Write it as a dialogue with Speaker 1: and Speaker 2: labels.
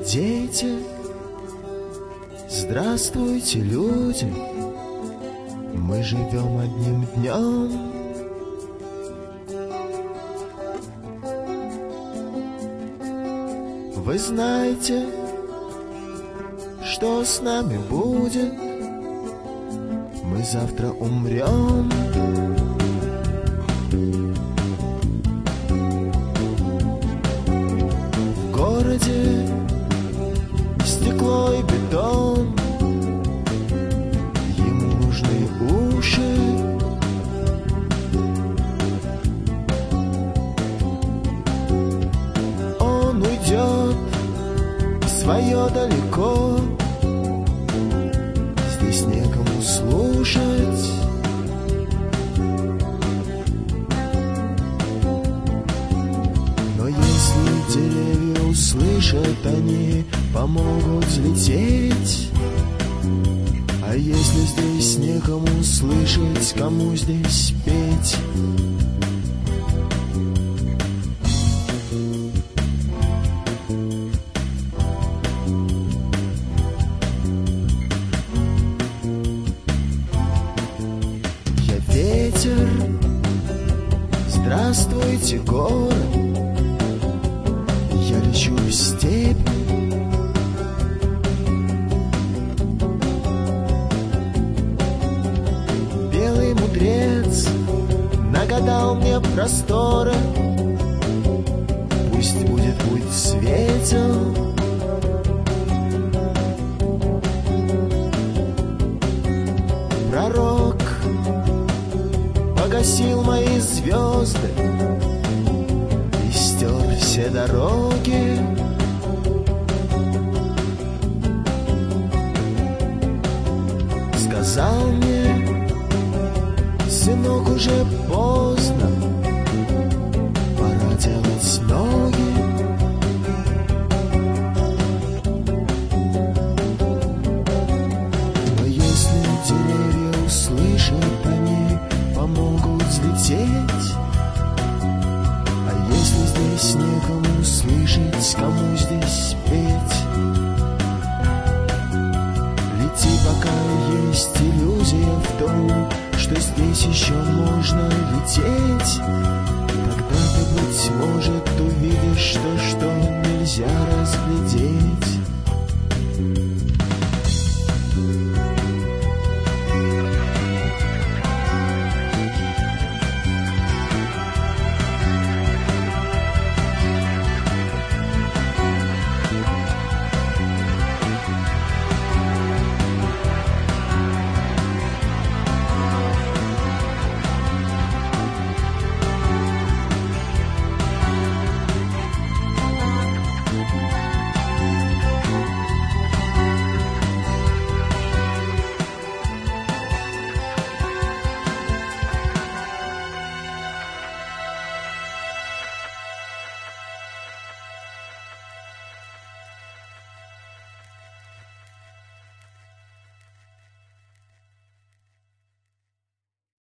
Speaker 1: дети, здравствуйте, люди. Мы живем одним днем. Вы знаете, что с нами будет? Мы завтра умрем. В городе стекло и бетон, ему нужны уши. Он уйдет в свое далеко, здесь некому слушать. Но если деревья услышат, они помогут взлететь. А если здесь некому слышать, кому здесь петь? Я ветер, здравствуйте, город. Я лечу в степь. Белый мудрец нагадал мне просторы. Пусть будет путь светел. Пророк погасил мои звезды и стер все дороги. Сказал мне: сынок, уже поздно, пора делать ноги. Но если деревья услышат, они помогут взлететь. А если здесь некому слышать, кому здесь петь? Лети, пока есть иллюзия в том, что здесь еще можно лететь. Тогда ты, быть может, увидишь то, что нельзя разглядеть.